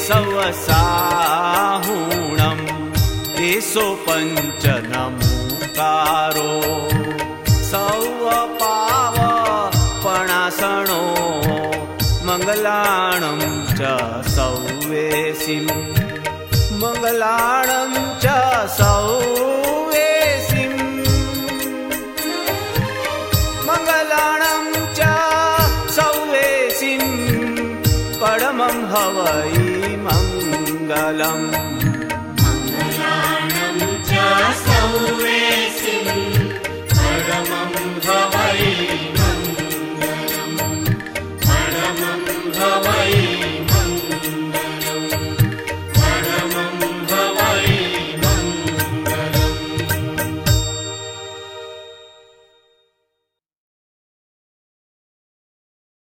सवसाहुणम् एसो पंच नमोकारो सौव पाव पणासणो मंगलाणं च सौवेसिम् मंगलाणं च सौवेसिम् मंगलाणं च सौवेसिम् परमं हवै मंगलम् मंगलाणं च सौवेसिम् परमं हवै